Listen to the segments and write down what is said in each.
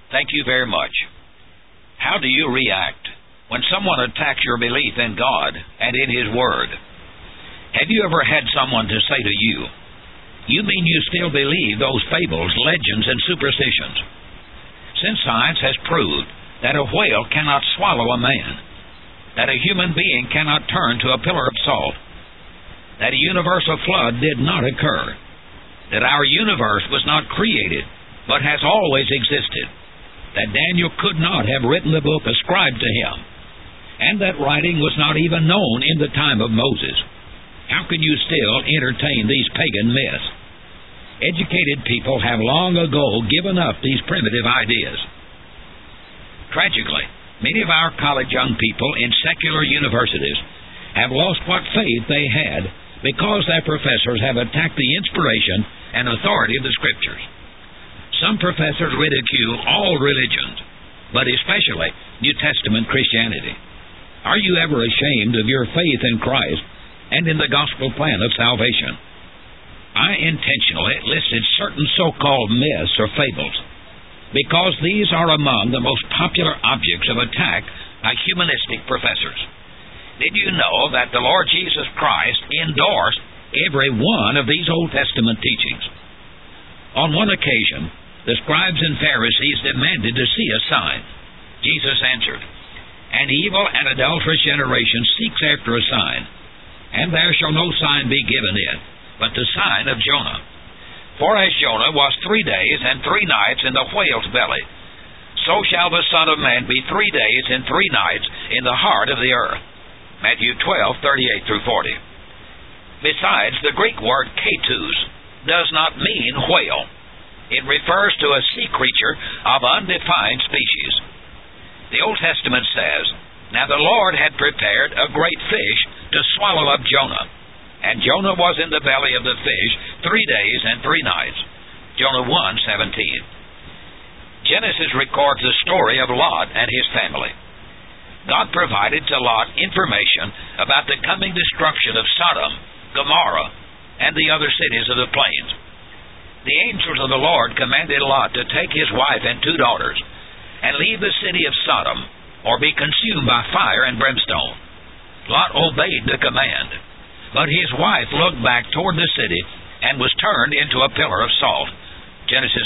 Thank you very much. How do you react when someone attacks your belief in God and in His Word? Have you ever had someone to say to you, "You mean you still believe those fables, legends, and superstitions?" Since science has proved that a whale cannot swallow a man, that a human being cannot turn to a pillar of salt, that a universal flood did not occur, that our universe was not created but has always existed, that Daniel could not have written the book ascribed to him, and that writing was not even known in the time of Moses, how can you still entertain these pagan myths? Educated people have long ago given up these primitive ideas. Tragically, many of our college young people in secular universities have lost what faith they had because their professors have attacked the inspiration and authority of the Scriptures. Some professors ridicule all religions, but especially New Testament Christianity. Are you ever ashamed of your faith in Christ and in the gospel plan of salvation? I intentionally listed certain so-called myths or fables because these are among the most popular objects of attack by humanistic professors. Did you know that the Lord Jesus Christ endorsed every one of these Old Testament teachings? On one occasion, the scribes and Pharisees demanded to see a sign. Jesus answered, "An evil and adulterous generation seeks after a sign, and there shall no sign be given it, but the sign of Jonah. For as Jonah was 3 days and 3 nights in the whale's belly, so shall the Son of Man be 3 days and 3 nights in the heart of the earth." Matthew 12:38-40. Besides, the Greek word ketus does not mean whale. It refers to a sea creature of undefined species. The Old Testament says, "Now the Lord had prepared a great fish to swallow up Jonah. And Jonah was in the belly of the fish 3 days and 3 nights." Jonah 1:17. Genesis records the story of Lot and his family. God provided to Lot information about the coming destruction of Sodom, Gomorrah, and the other cities of the plains. The angels of the Lord commanded Lot to take his wife and 2 daughters and leave the city of Sodom, or be consumed by fire and brimstone. Lot obeyed the command, but his wife looked back toward the city and was turned into a pillar of salt. Genesis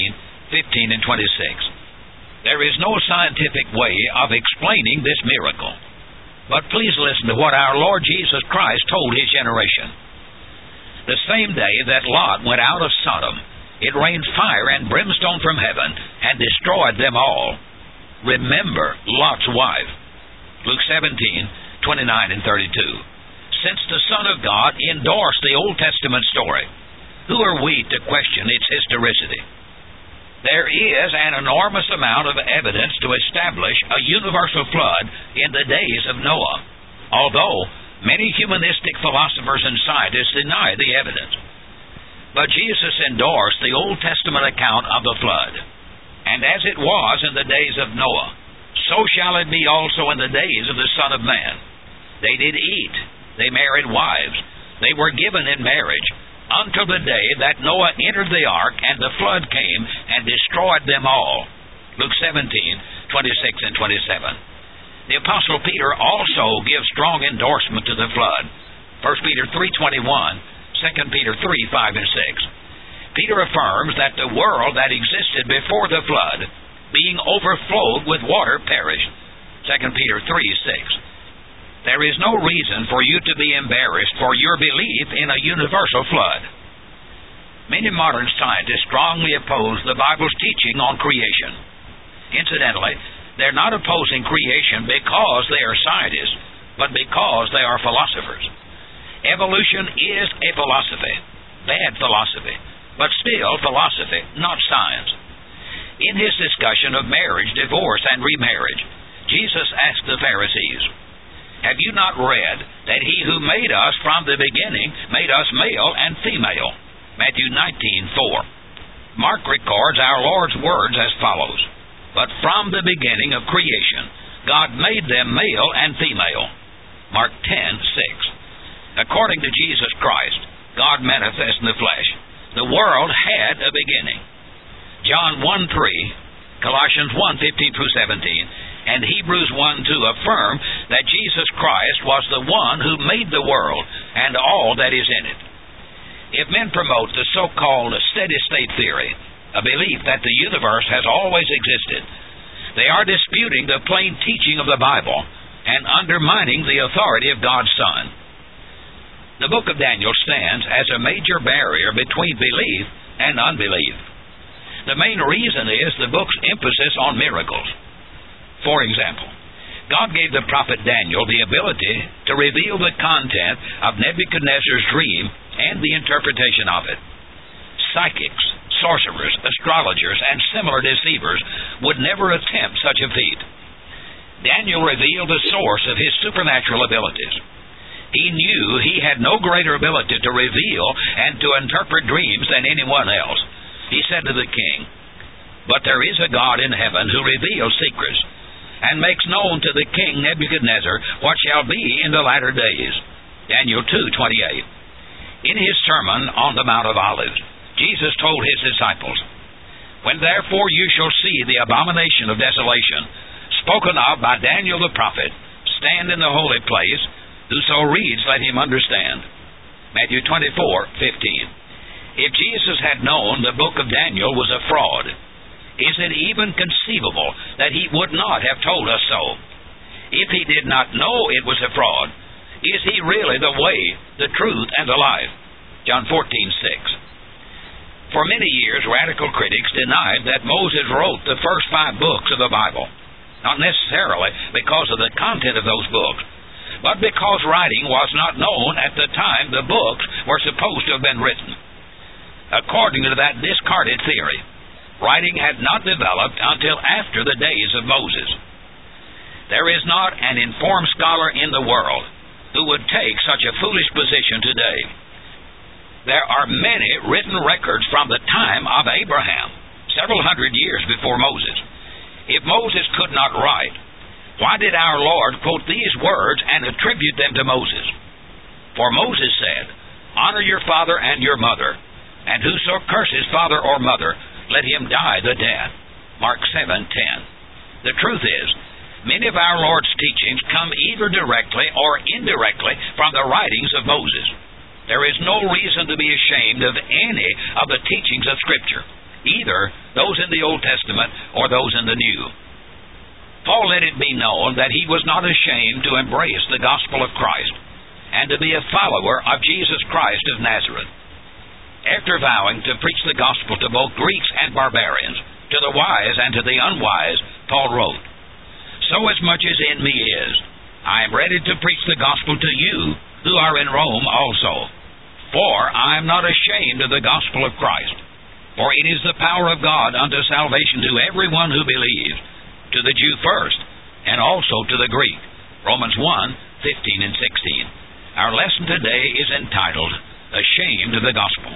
19:15-26. There is no scientific way of explaining this miracle, but please listen to what our Lord Jesus Christ told His generation. The same day that Lot went out of Sodom, it rained fire and brimstone from heaven and destroyed them all. Remember Lot's wife. Luke 17:29-32. Since the Son of God endorsed the Old Testament story, who are we to question its historicity? There is an enormous amount of evidence to establish a universal flood in the days of Noah, although many humanistic philosophers and scientists deny the evidence. But Jesus endorsed the Old Testament account of the flood. And as it was in the days of Noah, so shall it be also in the days of the Son of Man. They did eat, they married wives, they were given in marriage, until the day that Noah entered the ark, and the flood came and destroyed them all. Luke 17:26-27. The Apostle Peter also gives strong endorsement to the flood. 1 Peter 3:21, 2 Peter 3:5-6. Peter affirms that the world that existed before the flood, being overflowed with water, perished. 2 Peter 3:6. There is no reason for you to be embarrassed for your belief in a universal flood. Many modern scientists strongly oppose the Bible's teaching on creation. Incidentally, they're not opposing creation because they are scientists, but because they are philosophers. Evolution is a philosophy, bad philosophy, but still philosophy, not science. In his discussion of marriage, divorce, and remarriage, Jesus asked the Pharisees, "Have you not read that He who made us from the beginning made us male and female?" Matthew 19:4. Mark records our Lord's words as follows, "But from the beginning of creation, God made them male and female." Mark 10:6. According to Jesus Christ, God manifest in the flesh, the world had a beginning. John 1:3, Colossians 1:15 through 17, and Hebrews 1:2 affirm that Jesus Christ was the one who made the world and all that is in it. If men promote the so-called steady-state theory, a belief that the universe has always existed, they are disputing the plain teaching of the Bible and undermining the authority of God's Son. The book of Daniel stands as a major barrier between belief and unbelief. The main reason is the book's emphasis on miracles. For example, God gave the prophet Daniel the ability to reveal the content of Nebuchadnezzar's dream and the interpretation of it. Psychics, sorcerers, astrologers, and similar deceivers would never attempt such a feat. Daniel revealed the source of his supernatural abilities. He knew he had no greater ability to reveal and to interpret dreams than anyone else. He said to the king, "But there is a God in heaven who reveals secrets, and makes known to the king Nebuchadnezzar what shall be in the latter days." Daniel 2:28. In his sermon on the Mount of Olives, Jesus told his disciples, "When therefore you shall see the abomination of desolation, spoken of by Daniel the prophet, stand in the holy place, whoso reads, let him understand." Matthew 24:15. If Jesus had known the book of Daniel was a fraud, is it even conceivable that he would not have told us so? If he did not know it was a fraud, is he really the way, the truth, and the life? John 14:6. For many years, radical critics denied that Moses wrote the first 5 books of the Bible, not necessarily because of the content of those books, but because writing was not known at the time the books were supposed to have been written. According to that discarded theory, writing had not developed until after the days of Moses. There is not an informed scholar in the world who would take such a foolish position today. There are many written records from the time of Abraham, several hundred years before Moses. If Moses could not write, why did our Lord quote these words and attribute them to Moses? For Moses said, "Honor your father and your mother, and whoso curses father or mother, let him die the death." Mark 7:10. The truth is, many of our Lord's teachings come either directly or indirectly from the writings of Moses. There is no reason to be ashamed of any of the teachings of Scripture, either those in the Old Testament or those in the New. Paul let it be known that he was not ashamed to embrace the gospel of Christ and to be a follower of Jesus Christ of Nazareth. After vowing to preach the gospel to both Greeks and barbarians, to the wise and to the unwise, Paul wrote, "So as much as in me is, I am ready to preach the gospel to you who are in Rome also. For I am not ashamed of the gospel of Christ. For it is the power of God unto salvation to everyone who believes, to the Jew first, and also to the Greek." Romans 1:15 and 16. Our lesson today is entitled, "Ashamed of the Gospel."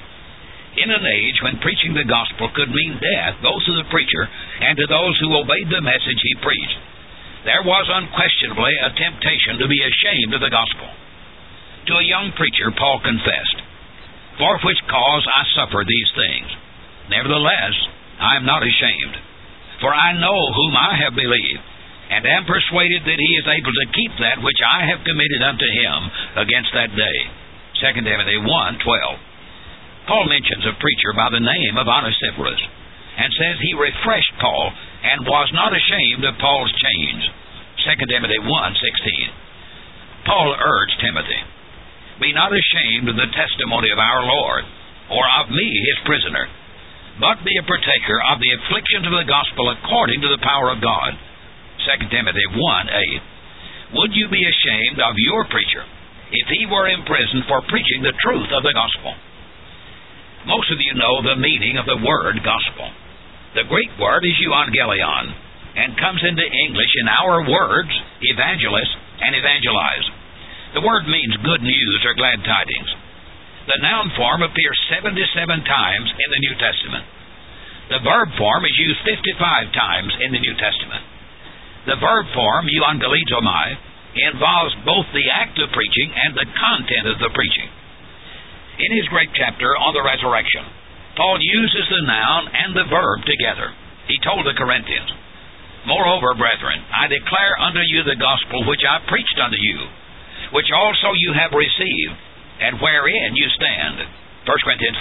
In an age when preaching the gospel could mean death both to the preacher and to those who obeyed the message he preached, there was unquestionably a temptation to be ashamed of the gospel. To a young preacher, Paul confessed, "For which cause I suffer these things. Nevertheless, I am not ashamed. For I know whom I have believed, and am persuaded that he is able to keep that which I have committed unto him against that day." 2 Timothy 1:12. Paul mentions a preacher by the name of Onesiphorus, and says he refreshed Paul and was not ashamed of Paul's chains. 2 Timothy 1:16. Paul urged Timothy, "Be not ashamed of the testimony of our Lord, or of me his prisoner, but be a partaker of the afflictions of the gospel according to the power of God." 2 Timothy 1:8. Would you be ashamed of your preacher if he were imprisoned for preaching the truth of the gospel? Most of you know the meaning of the word gospel. The Greek word is euangelion, and comes into English in our words, evangelist and evangelize. The word means good news or glad tidings. The noun form appears 77 times in the New Testament. The verb form is used 55 times in the New Testament. The verb form, euangelizomai, involves both the act of preaching and the content of the preaching. In his great chapter on the resurrection, Paul uses the noun and the verb together. He told the Corinthians, Moreover, brethren, I declare unto you the gospel which I preached unto you, which also you have received, and wherein you stand. 1 Corinthians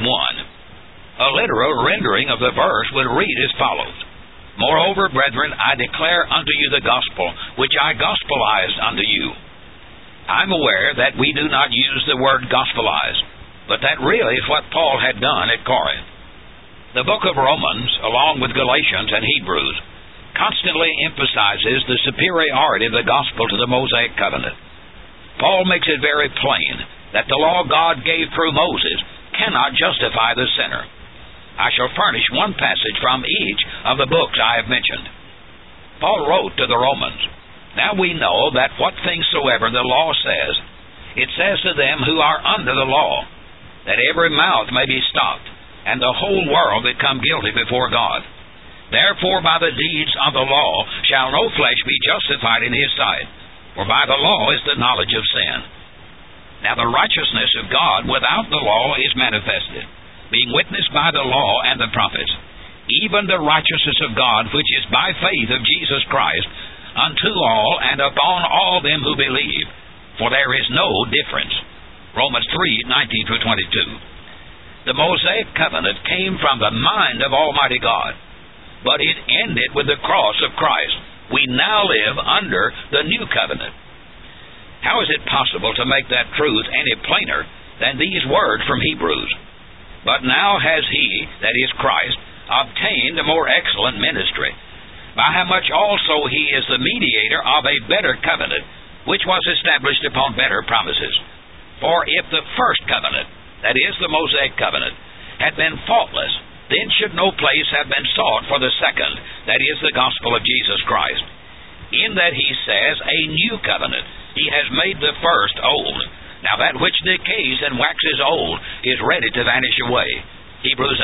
15:1. A literal rendering of the verse would read as follows. Moreover, brethren, I declare unto you the gospel which I gospelized unto you. I'm aware that we do not use the word gospelize, but that really is what Paul had done at Corinth. The book of Romans, along with Galatians and Hebrews, constantly emphasizes the superiority of the gospel to the Mosaic covenant. Paul makes it very plain that the law God gave through Moses cannot justify the sinner. I shall furnish one passage from each of the books I have mentioned. Paul wrote to the Romans, Now we know that what things soever the law says, it says to them who are under the law, that every mouth may be stopped, and the whole world become guilty before God. Therefore by the deeds of the law shall no flesh be justified in his sight, for by the law is the knowledge of sin. Now the righteousness of God without the law is manifested, being witnessed by the law and the prophets, even the righteousness of God which is by faith of Jesus Christ, unto all and upon all them who believe, for there is no difference. Romans 3:19-22. The Mosaic covenant came from the mind of Almighty God, but it ended with the cross of Christ. We now live under the new covenant. How is it possible to make that truth any plainer than these words from Hebrews? But now has he, that is Christ, obtained a more excellent ministry, by how much also he is the mediator of a better covenant, which was established upon better promises. For if the first covenant, that is the Mosaic covenant, had been faultless, then should no place have been sought for the second, that is the gospel of Jesus Christ. In that he says, a new covenant, he has made the first old. Now that which decays and waxes old is ready to vanish away. Hebrews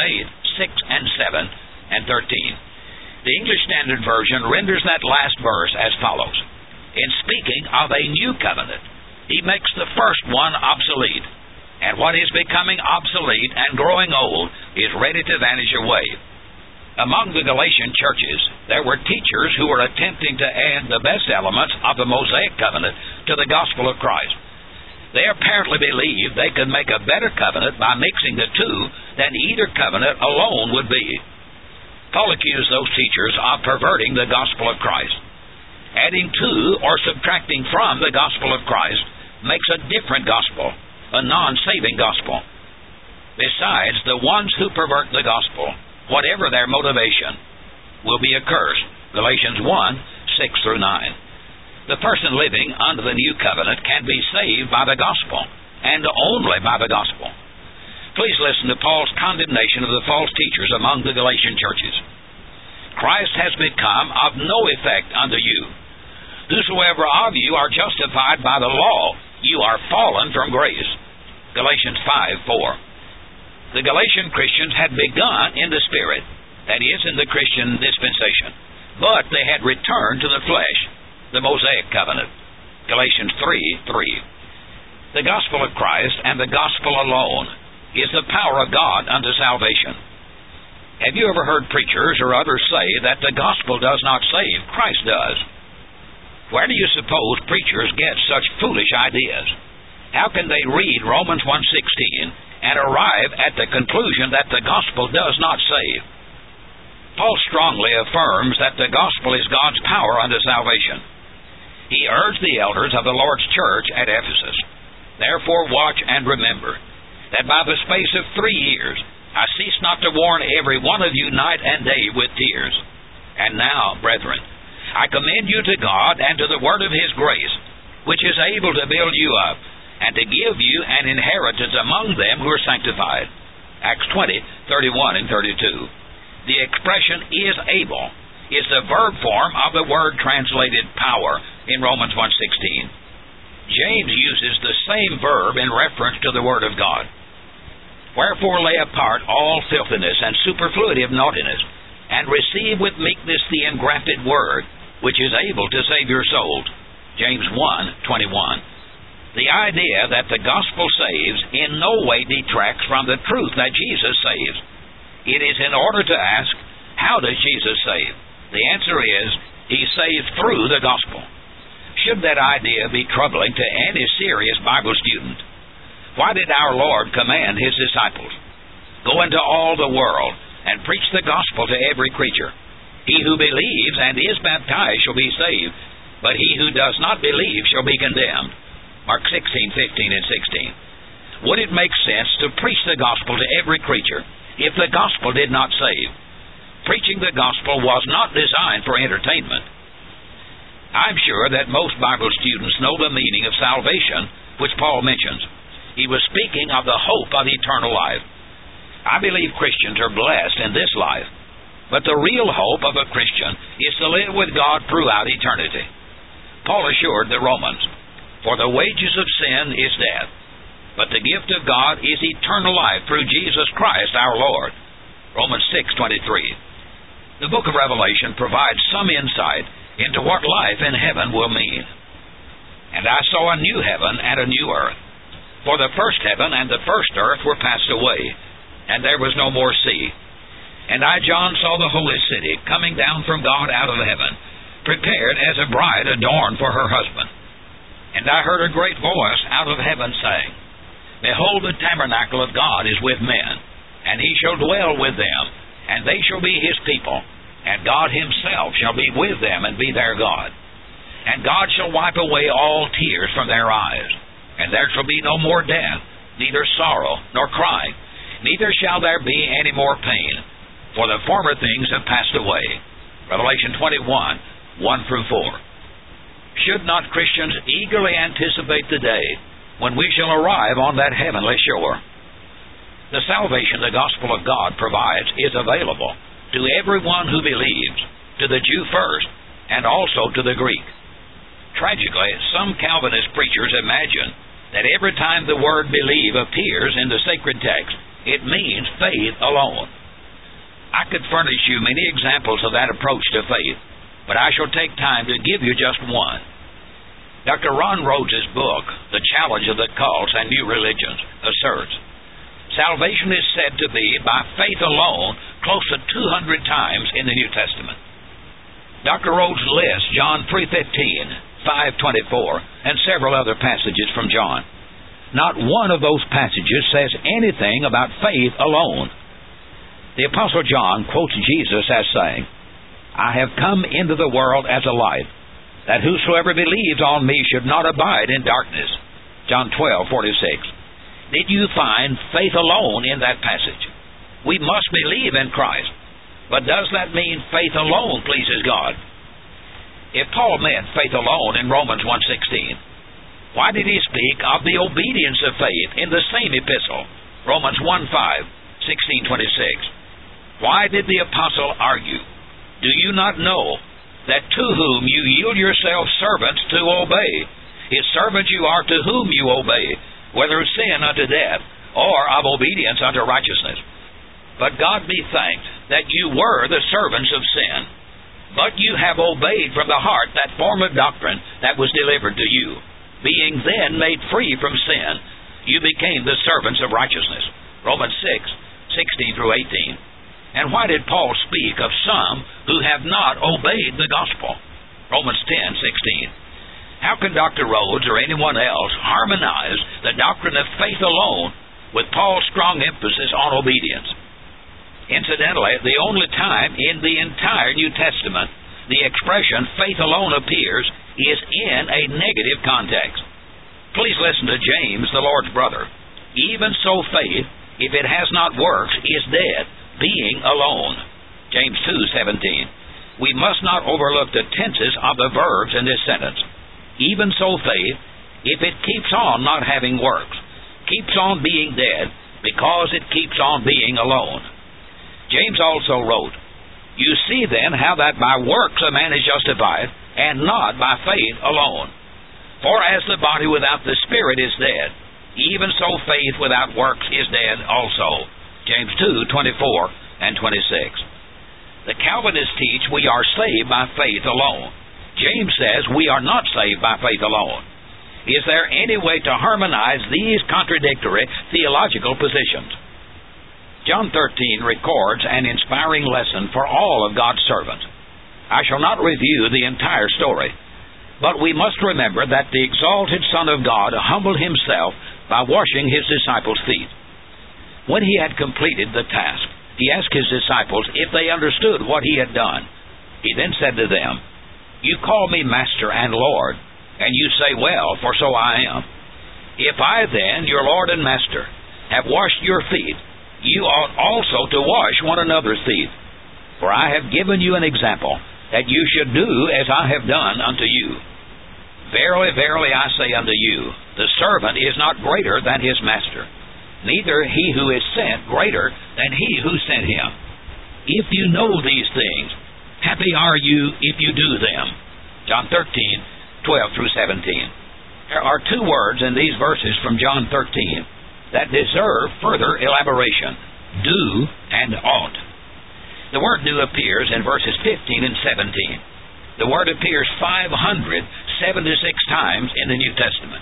8:6-7-13. The English Standard Version renders that last verse as follows. In speaking of a new covenant, he makes the first one obsolete, and what is becoming obsolete and growing old is ready to vanish away. Among the Galatian churches, there were teachers who were attempting to add the best elements of the Mosaic covenant to the gospel of Christ. They apparently believed they could make a better covenant by mixing the two than either covenant alone would be. Paul accused those teachers of perverting the gospel of Christ. Adding to or subtracting from the gospel of Christ makes a different gospel, a non-saving gospel. Besides, the ones who pervert the gospel, whatever their motivation, will be accursed. Galatians 1:6-9. The person living under the new covenant can be saved by the gospel, and only by the gospel. Please listen to Paul's condemnation of the false teachers among the Galatian churches. Christ has become of no effect unto you. Whosoever of you are justified by the law, you are fallen from grace. Galatians 5:4. The Galatian Christians had begun in the Spirit, that is, in the Christian dispensation, but they had returned to the flesh, the Mosaic covenant. Galatians 3:3. The gospel of Christ and the gospel alone is the power of God unto salvation. Have you ever heard preachers or others say that the gospel does not save, Christ does? Where do you suppose preachers get such foolish ideas? How can they read Romans 1:16 and arrive at the conclusion that the gospel does not save? Paul strongly affirms that the gospel is God's power unto salvation. He urged the elders of the Lord's church at Ephesus, Therefore watch and remember, that by the space of 3 years I cease not to warn every one of you night and day with tears. And now, brethren, I commend you to God and to the word of his grace, which is able to build you up, and to give you an inheritance among them who are sanctified. Acts 20:31-32. The expression is able is the verb form of the word translated power in Romans 1:16. James uses the same verb in reference to the Word of God. Wherefore lay apart all filthiness and superfluity of naughtiness, and receive with meekness the engrafted Word, which is able to save your souls. James 1:21. The idea that the gospel saves in no way detracts from the truth that Jesus saves. It is in order to ask, How does Jesus save? The answer is, He saves through the gospel. Should that idea be troubling to any serious Bible student? Why did our Lord command His disciples, "Go into all the world and preach the gospel to every creature. He who believes and is baptized shall be saved, but he who does not believe shall be condemned"? Mark 16:15 and 16. Would it make sense to preach the gospel to every creature if the gospel did not save? Preaching the gospel was not designed for entertainment. I'm sure that most Bible students know the meaning of salvation, which Paul mentions. He was speaking of the hope of eternal life. I believe Christians are blessed in this life, but the real hope of a Christian is to live with God throughout eternity. Paul assured the Romans, "For the wages of sin is death, but the gift of God is eternal life through Jesus Christ our Lord." Romans 6:23. The book of Revelation provides some insight into what life in heaven will mean. "And I saw a new heaven and a new earth. For the first heaven and the first earth were passed away, and there was no more sea. And I, John, saw the holy city coming down from God out of heaven, prepared as a bride adorned for her husband. And I heard a great voice out of heaven saying, Behold, the tabernacle of God is with men, and He shall dwell with them, and they shall be His people, and God Himself shall be with them and be their God. And God shall wipe away all tears from their eyes, and there shall be no more death, neither sorrow nor crying, neither shall there be any more pain, for the former things have passed away." Revelation 21:1-4. Should not Christians eagerly anticipate the day when we shall arrive on that heavenly shore? The salvation the gospel of God provides is available to everyone who believes, to the Jew first, and also to the Greek. Tragically, some Calvinist preachers imagine that every time the word believe appears in the sacred text, it means faith alone. I could furnish you many examples of that approach to faith, but I shall take time to give you just one. Dr. Ron Rhodes' book, The Challenge of the Cults and New Religions, asserts, salvation is said to be by faith alone close to 200 times in the New Testament. Dr. Rhodes lists John 3:15, 5:24, and several other passages from John. Not one of those passages says anything about faith alone. The Apostle John quotes Jesus as saying, "I have come into the world as a light, that whosoever believes on me should not abide in darkness." John 12:46. Did you find faith alone in that passage? We must believe in Christ, but does that mean faith alone pleases God? If Paul meant faith alone in Romans 1:16, why did he speak of the obedience of faith in the same epistle, Romans 1:5, 16:26? Why did the apostle argue, "Do you not know that to whom you yield yourselves servants to obey, His servants you are to whom you obey, whether of sin unto death, or of obedience unto righteousness? But God be thanked that you were the servants of sin, but you have obeyed from the heart that form of doctrine that was delivered to you. Being then made free from sin, you became the servants of righteousness." Romans 6:16-18. And why did Paul speak of some who have not obeyed the gospel? Romans 10:16. How can Dr. Rhodes or anyone else harmonize the doctrine of faith alone with Paul's strong emphasis on obedience? Incidentally, the only time in the entire New Testament the expression faith alone appears is in a negative context. Please listen to James, the Lord's brother. "Even so faith, if it has not works, is dead, being alone." James 2:17. We must not overlook the tenses of the verbs in this sentence. Even so faith, if it keeps on not having works, keeps on being dead, because it keeps on being alone. James also wrote, "You see then how that by works a man is justified, and not by faith alone. For as the body without the spirit is dead, even so faith without works is dead also." James 2:24-26. The Calvinists teach we are saved by faith alone. James says we are not saved by faith alone. Is there any way to harmonize these contradictory theological positions? John 13 records an inspiring lesson for all of God's servants. I shall not review the entire story, but we must remember that the exalted Son of God humbled himself by washing his disciples' feet. When he had completed the task, he asked his disciples if they understood what he had done. He then said to them, "You call me Master and Lord, and you say, 'Well, for so I am.' If I then, your Lord and Master, have washed your feet, you ought also to wash one another's feet. For I have given you an example, that you should do as I have done unto you. Verily, verily, I say unto you, the servant is not greater than his master, neither he who is sent greater than he who sent him. If you know these things, happy are you if you do them." John 13, 12 through 17. There are two words in these verses from John 13 that deserve further elaboration: do and ought. The word do appears in verses 15 and 17. The word appears 576 times in the New Testament.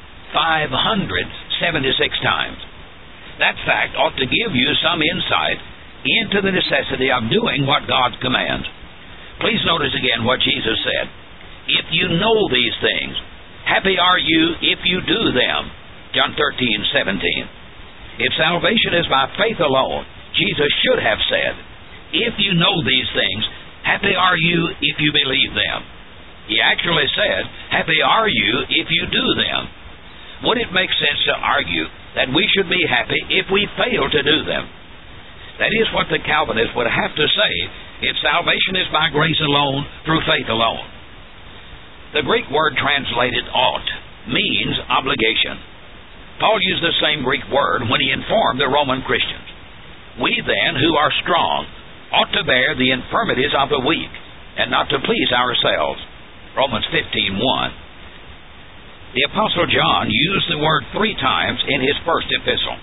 576 times. That fact ought to give you some insight into the necessity of doing what God commands. Please notice again what Jesus said. If you know these things, happy are you if you do them. John 13, 17. If salvation is by faith alone, Jesus should have said, if you know these things, happy are you if you believe them. He actually said, happy are you if you do them. Would it make sense to argue that we should be happy if we fail to do them? That is what the Calvinists would have to say if salvation is by grace alone, through faith alone. The Greek word translated ought means obligation. Paul used the same Greek word when he informed the Roman Christians. We then, who are strong, ought to bear the infirmities of the weak, and not to please ourselves. Romans 15:1. The Apostle John used the word 3 times in his first epistle.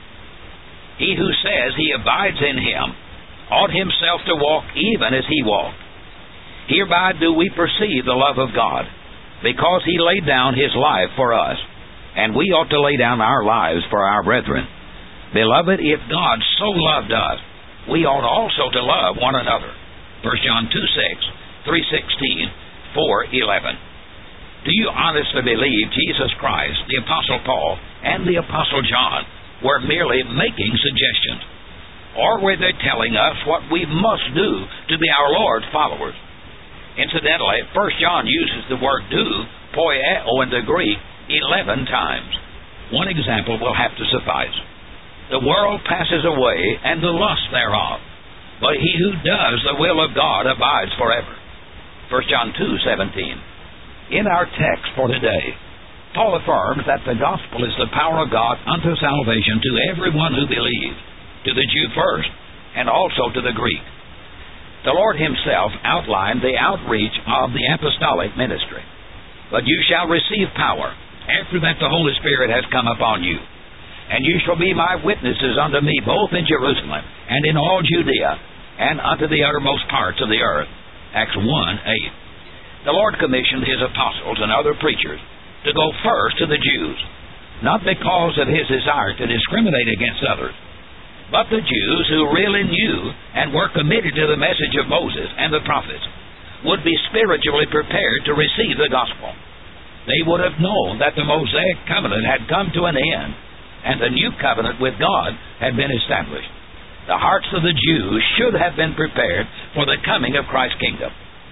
He who says he abides in him ought himself to walk even as he walked. Hereby do we perceive the love of God, because he laid down his life for us, and we ought to lay down our lives for our brethren. Beloved, if God so loved us, we ought also to love one another. 1 John 2:6, 3:16, 4:11. Do you honestly believe Jesus Christ, the Apostle Paul, and the Apostle John were merely making suggestions? Or were they telling us what we must do to be our Lord's followers? Incidentally, 1 John uses the word do, poieo in the Greek, 11 times. One example will have to suffice. The world passes away, and the lust thereof, but he who does the will of God abides forever. 1 John 2:17. In our text for today, Paul affirms that the gospel is the power of God unto salvation to everyone who believes, to the Jew first, and also to the Greek. The Lord himself outlined the outreach of the apostolic ministry. But you shall receive power, after that the Holy Spirit has come upon you. And you shall be my witnesses unto me both in Jerusalem, and in all Judea, and unto the uttermost parts of the earth. Acts 1:8. The Lord commissioned his apostles and other preachers to go first to the Jews, not because of his desire to discriminate against others, but the Jews who really knew and were committed to the message of Moses and the prophets would be spiritually prepared to receive the gospel. They would have known that the Mosaic covenant had come to an end, and the new covenant with God had been established. The hearts of the Jews should have been prepared for the coming of Christ's kingdom.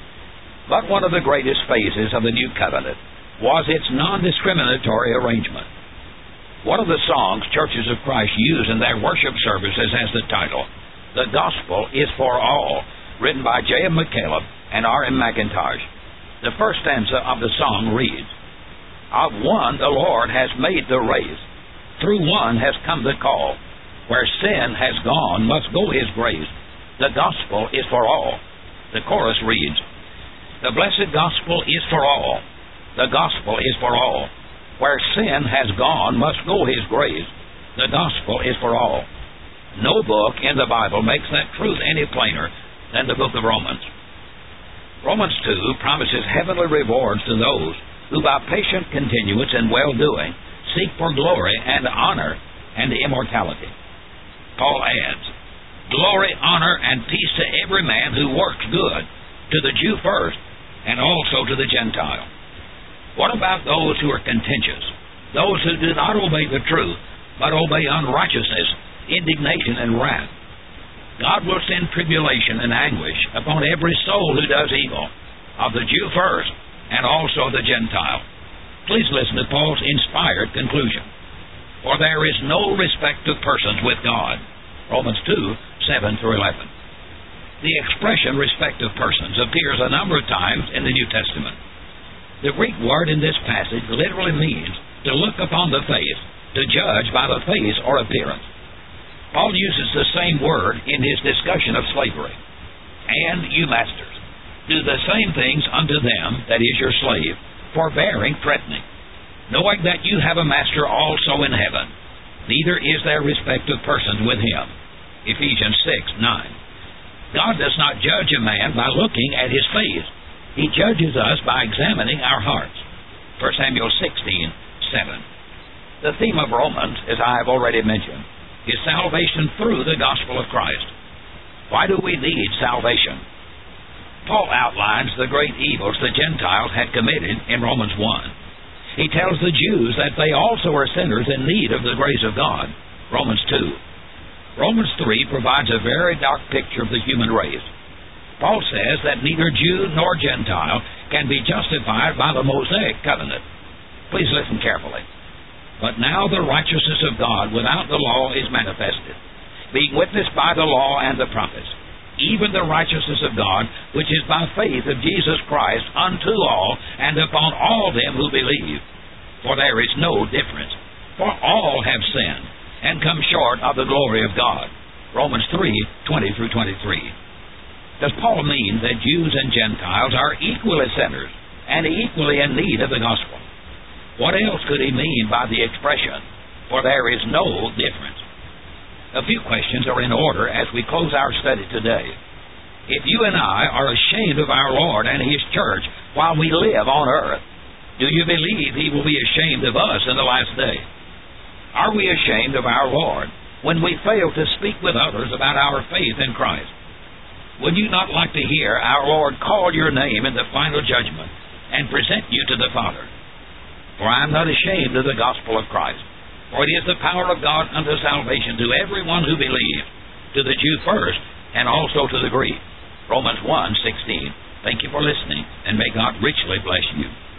But one of the greatest phases of the new covenant was its non-discriminatory arrangement. One of the songs Churches of Christ use in their worship services has the title, "The Gospel is for All," written by J.M. McCaleb and R.M. McIntosh. The first stanza of the song reads, "Of one the Lord has made the race, through one has come the call. Where sin has gone must go his grace. The gospel is for all." The chorus reads, "The blessed gospel is for all. The gospel is for all. Where sin has gone must go his grace. The gospel is for all." No book in the Bible makes that truth any plainer than the book of Romans. Romans 2 promises heavenly rewards to those who by patient continuance in well-doing seek for glory and honor and immortality. Paul adds, glory, honor, and peace to every man who works good, to the Jew first, and also to the Gentile. What about those who are contentious, those who do not obey the truth, but obey unrighteousness, indignation, and wrath? God will send tribulation and anguish upon every soul who does evil, of the Jew first, and also the Gentile. Please listen to Paul's inspired conclusion. For there is no respect of persons with God. Romans 2:7-11. The expression respect of persons appears a number of times in the New Testament. The Greek word in this passage literally means to look upon the face, to judge by the face or appearance. Paul uses the same word in his discussion of slavery. And you masters, do the same things unto them, that is your slave, forbearing, threatening, knowing that you have a master also in heaven. Neither is there respect of persons with him. Ephesians 6:9. God does not judge a man by looking at his face. He judges us by examining our hearts. 1 Samuel 16:7. The theme of Romans, as I have already mentioned, is salvation through the gospel of Christ. Why do we need salvation? Paul outlines the great evils the Gentiles had committed in Romans 1. He tells the Jews that they also are sinners in need of the grace of God. Romans 2. Romans 3 provides a very dark picture of the human race. Paul says that neither Jew nor Gentile can be justified by the Mosaic covenant. Please listen carefully. But now the righteousness of God without the law is manifested, being witnessed by the law and the prophets, even the righteousness of God, which is by faith of Jesus Christ unto all and upon all them who believe. For there is no difference. For all have sinned and come short of the glory of God. Romans 3:20-23. Does Paul mean that Jews and Gentiles are equally sinners and equally in need of the gospel? What else could he mean by the expression, for there is no difference? A few questions are in order as we close our study today. If you and I are ashamed of our Lord and His church while we live on earth, do you believe He will be ashamed of us in the last day? Are we ashamed of our Lord when we fail to speak with others about our faith in Christ? Would you not like to hear our Lord call your name in the final judgment and present you to the Father? For I am not ashamed of the gospel of Christ, for it is the power of God unto salvation to everyone who believes, to the Jew first, and also to the Greek. Romans 1:16. Thank you for listening, and may God richly bless you.